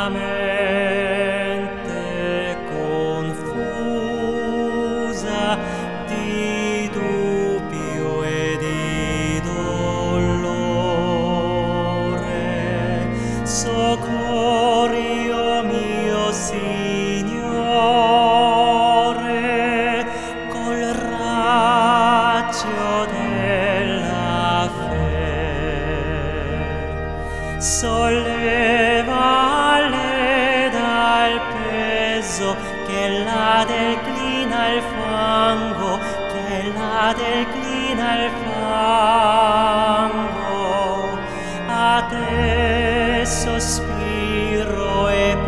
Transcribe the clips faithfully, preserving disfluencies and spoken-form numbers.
mente confusa di dubbio e di dolore, soccorri, o mio Signore, col raggio della fede. Sollevale dal peso che la declina il fango, che la declina il fango. A te sospiro e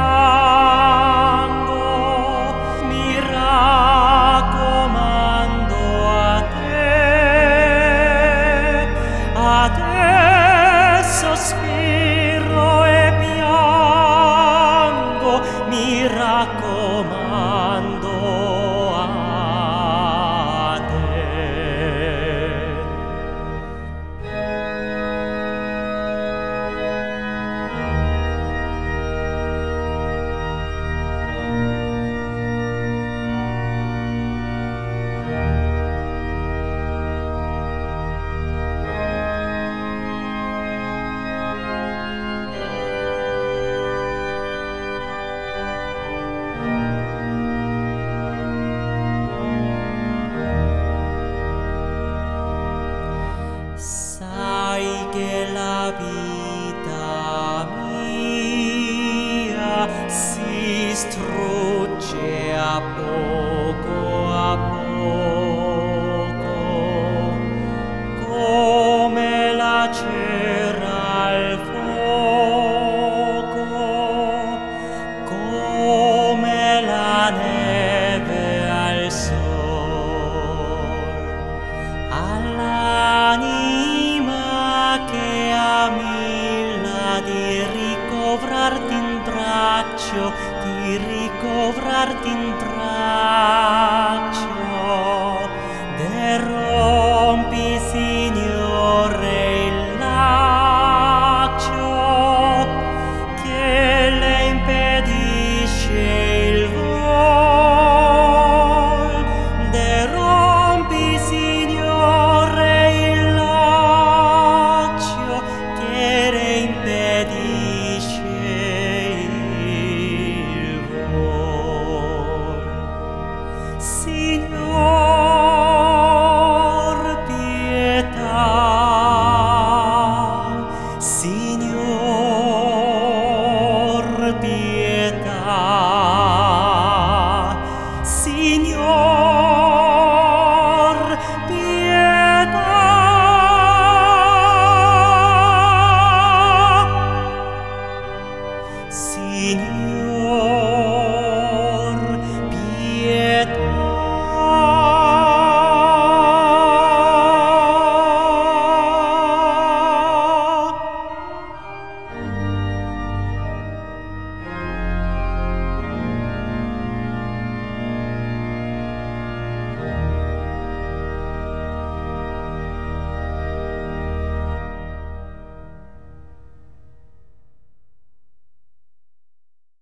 piango, mi raccomando a te, a te sospiro e piango, mi raccomando a te. Sai che la vita mia si strugge a poco a poco, come la cera al fuoco, come la neve al sol, all'anima che amilla di ricovrarti in braccio, di ricovrarti in braccio, derò